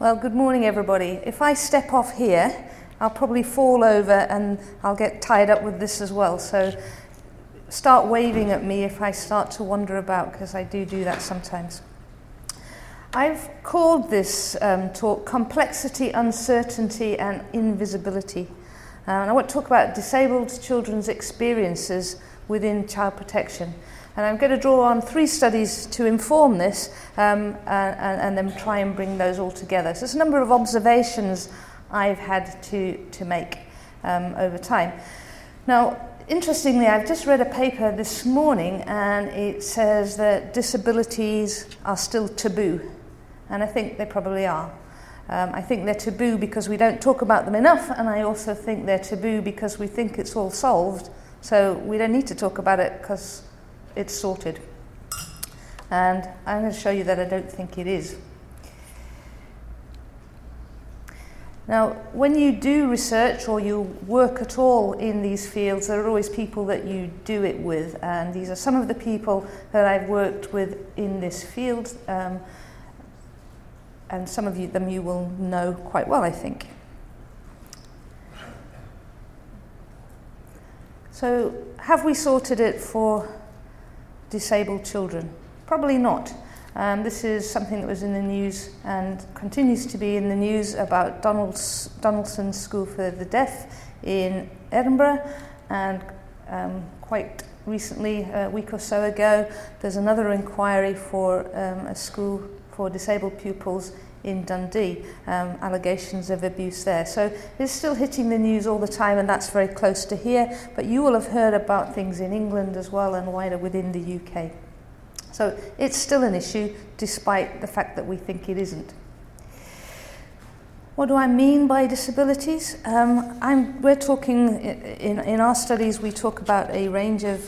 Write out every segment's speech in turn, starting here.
Well, good morning, everybody. If I step off here, I'll probably fall over and I'll get tied up with this as well. So start waving at me if I start to wander about, because I do that sometimes. I've called this talk Complexity, Uncertainty and Invisibility. And I want to talk about disabled children's experiences within child protection. And I'm going to draw on 3 studies to inform this and then try and bring those all together. So there's a number of observations I've had to make over time. Now, interestingly, I've just read a paper this morning and it says that disabilities are still taboo. And I think they probably are. I think they're taboo because we don't talk about them enough, and I also think they're taboo because we think it's all solved, so we don't need to talk about it because it's sorted. And I'm going to show you that I don't think it is. Now, when you do research or you work at all in these fields, there are always people that you do it with, and these are some of the people that I've worked with in this field, and some of them you will know quite well, I think. So, have we sorted it for disabled children? Probably not. This is something that was in the news and continues to be in the news about Donaldson School for the Deaf in Edinburgh, and quite recently, a week or so ago, there's another inquiry for a school for disabled pupils in Dundee, allegations of abuse there. So it's still hitting the news all the time, and that's very close to here, but you will have heard about things in England as well and wider within the UK. So it's still an issue, despite the fact that we think it isn't. What do I mean by disabilities? We're talking, in our studies, we talk about a range of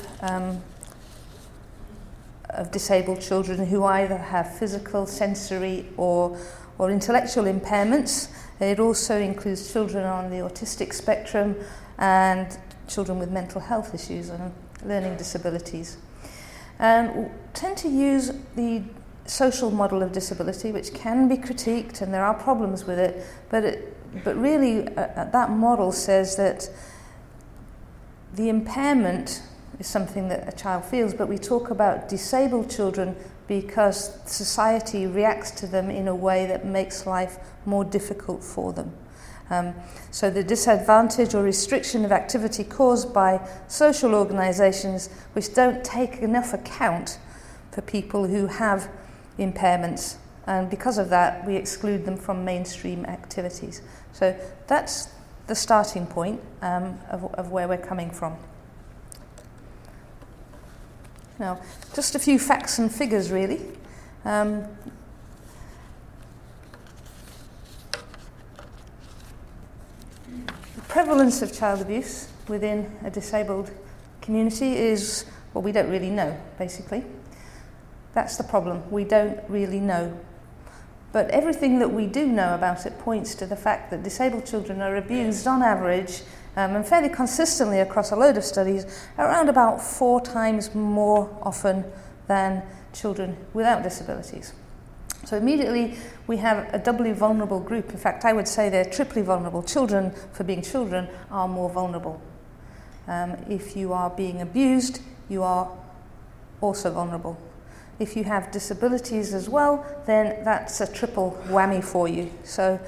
disabled children who either have physical, sensory or intellectual impairments. It also includes children on the autistic spectrum and children with mental health issues and learning disabilities. And tend to use the social model of disability, which can be critiqued, and there are problems with it, but really that model says that the impairment is something that a child feels, but we talk about disabled children because society reacts to them in a way that makes life more difficult for them. So the disadvantage or restriction of activity caused by social organisations which don't take enough account for people who have impairments, and because of that we exclude them from mainstream activities. So that's the starting point of where we're coming from. Now, just a few facts and figures, really. The prevalence of child abuse within a disabled community is, well, we don't really know, basically. That's the problem. We don't really know. But everything that we do know about it points to the fact that disabled children are abused on average and fairly consistently across a load of studies, around about 4 times more often than children without disabilities. So immediately we have a doubly vulnerable group. In fact, I would say they're triply vulnerable. Children, for being children, are more vulnerable. If you are being abused, you are also vulnerable. If you have disabilities as well, then that's a triple whammy for you. So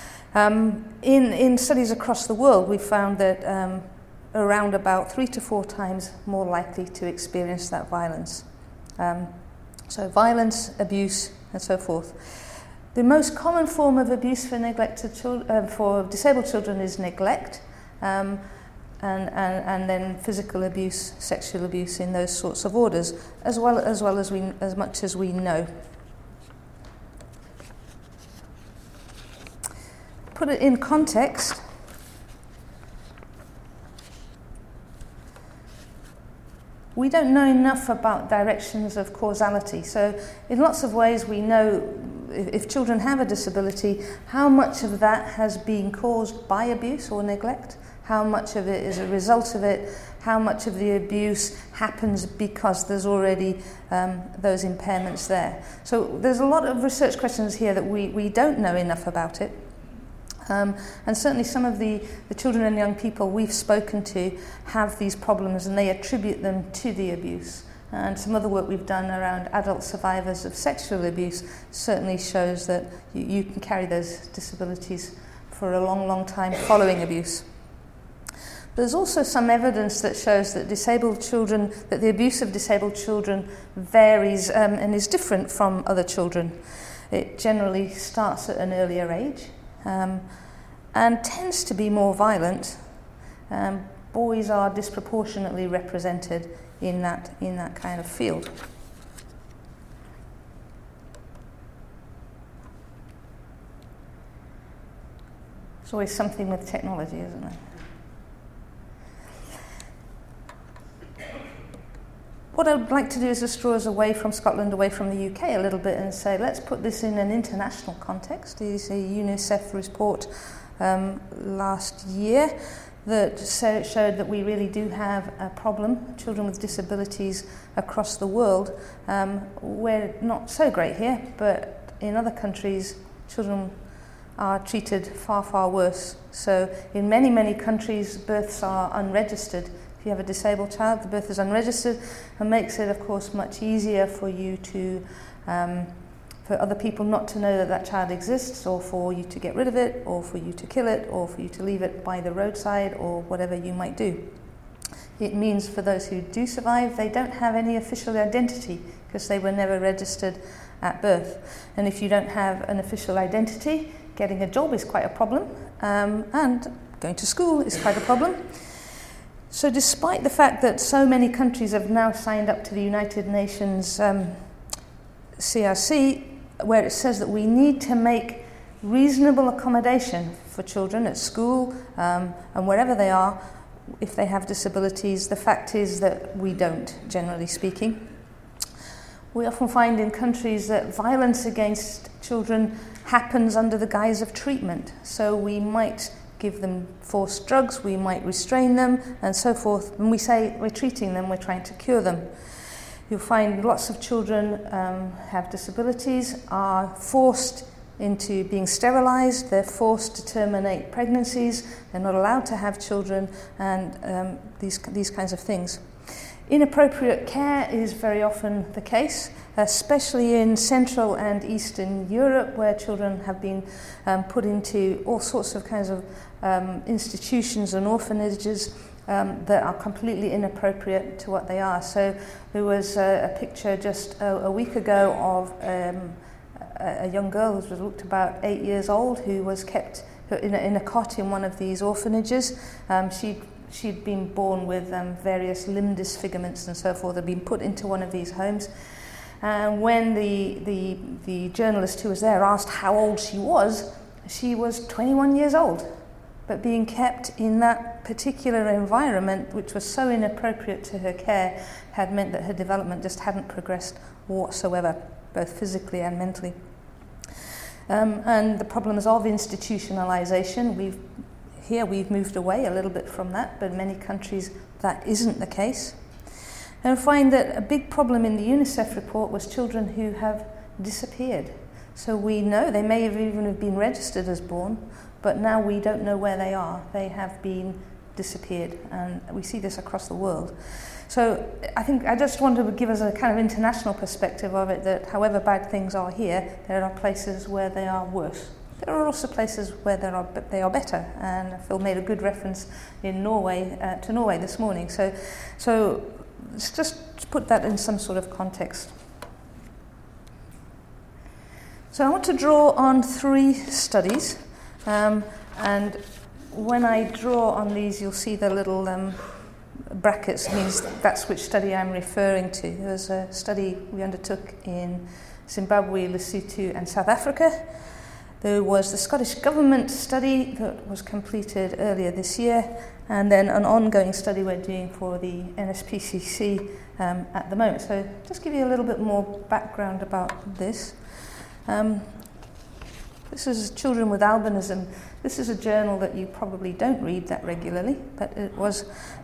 in studies across the world, we found that around about 3 to 4 times more likely to experience that violence. So violence, abuse, and so forth. The most common form of abuse for for disabled children is neglect, and then physical abuse, sexual abuse in those sorts of orders, as much as we know. Put it in context. We don't know enough about directions of causality. So in lots of ways we know if children have a disability, how much of that has been caused by abuse or neglect, how much of it is a result of it, how much of the abuse happens because there's already those impairments there. So there's a lot of research questions here that we don't know enough about it. And certainly some of the children and young people we've spoken to have these problems and they attribute them to the abuse. And some other work we've done around adult survivors of sexual abuse certainly shows that you can carry those disabilities for a long, long time following abuse. There's also some evidence that shows that that the abuse of disabled children varies and is different from other children. It generally starts at an earlier age and tends to be more violent. Boys are disproportionately represented in that kind of field. It's always something with technology, isn't it? What I would like to do is just draw us away from Scotland, away from the UK a little bit and say, let's put this in an international context. There's a UNICEF report last year that showed that we really do have a problem, children with disabilities across the world. We're not so great here, but in other countries, children are treated far, far worse. So in many, many countries, births are unregistered. If you have a disabled child, the birth is unregistered and makes it, of course, much easier for you to, for other people not to know that that child exists, or for you to get rid of it, or for you to kill it, or for you to leave it by the roadside, or whatever you might do. It means for those who do survive, they don't have any official identity because they were never registered at birth. And if you don't have an official identity, getting a job is quite a problem, and going to school is quite a problem. So despite the fact that so many countries have now signed up to the United Nations CRC, where it says that we need to make reasonable accommodation for children at school and wherever they are, if they have disabilities, the fact is that we don't, generally speaking. We often find in countries that violence against children happens under the guise of treatment. So we might give them forced drugs, we might restrain them, and so forth. When we say we're treating them, we're trying to cure them. You'll find lots of children have disabilities, are forced into being sterilised, they're forced to terminate pregnancies, they're not allowed to have children, and these kinds of things. Inappropriate care is very often the case, especially in Central and Eastern Europe, where children have been put into all sorts of kinds of institutions and orphanages that are completely inappropriate to what they are. So there was a picture just a week ago of a young girl who was looked about 8 years old, who was kept in a cot in one of these orphanages. She'd been born with various limb disfigurements and so forth, had been put into one of these homes. And when the journalist who was there asked how old she was 21 years old. But being kept in that particular environment, which was so inappropriate to her care, had meant that her development just hadn't progressed whatsoever, both physically and mentally. And the problems of institutionalization, we've moved away a little bit from that, but in many countries that isn't the case. And I find that a big problem in the UNICEF report was children who have disappeared. So we know they may have even have been registered as born, but now we don't know where they are. They have been disappeared, and we see this across the world. So I think I just want to give us a kind of international perspective of it, that however bad things are here, there are places where they are worse. There are also places where they are better, and Phil made a good reference in Norway to Norway this morning. So let's just put that in some sort of context. So I want to draw on 3 studies, and when I draw on these, you'll see the little brackets, means that's which study I'm referring to. There was a study we undertook in Zimbabwe, Lesotho, and South Africa. There was the Scottish Government study that was completed earlier this year, and then an ongoing study we're doing for the NSPCC at the moment. So just give you a little bit more background about this. This is Children with Albinism. This is a journal that you probably don't read that regularly, but it was